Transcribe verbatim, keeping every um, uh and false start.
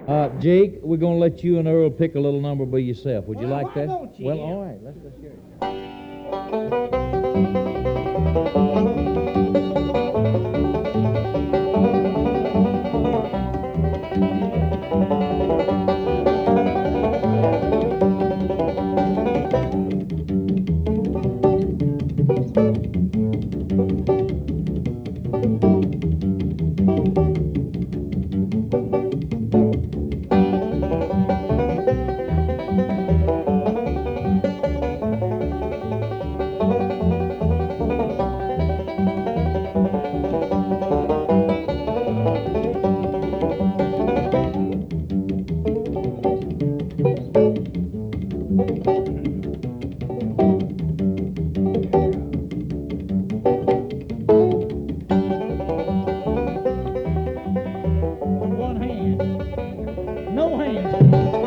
Uh, Jake, we're going to let you and Earl pick a little number by yourself. Would you Well, like why that? don't you? Well, all right. Let's let's hear it. One hand. No hands.